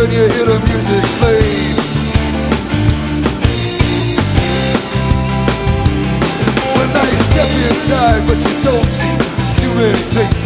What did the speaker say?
when you hear the music play. When I step inside, but you don't see too many faces.